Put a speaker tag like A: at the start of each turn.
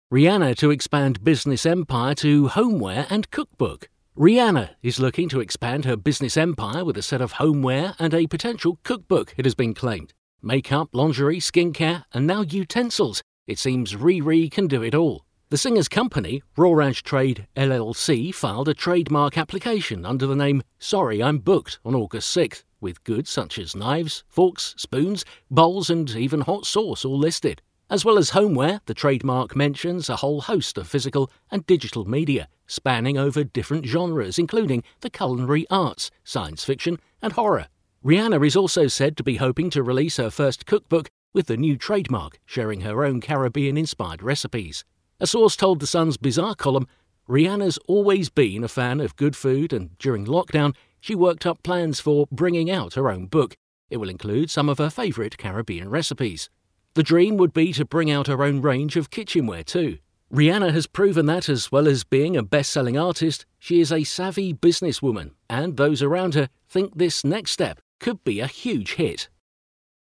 A: Rihanna to expand business empire to homeware and cookbook. Rihanna is looking to expand her business empire with a set of homeware and a potential cookbook, it has been claimed. Makeup, lingerie, skincare, and now utensils. It seems Riri can do it all. The singer's company, Rawraj Trade LLC, filed a trademark application under the name Sorry I'm Booked on August 6th, with goods such as knives, forks, spoons, bowls and even hot sauce all listed. As well as homeware, the trademark mentions a whole host of physical and digital media, spanning over different genres including the culinary arts, science fiction and horror. Rihanna is also said to be hoping to release her first cookbook with the new trademark, sharing her own Caribbean-inspired recipes. A source told The Sun's Bizarre column, Rihanna's always been a fan of good food and during lockdown she worked up plans for bringing out her own book. It will include some of her favourite Caribbean recipes. The dream would be to bring out her own range of kitchenware too. Rihanna has proven that as well as being a best-selling artist, she is a savvy businesswoman and those around her think this next step could be a huge hit.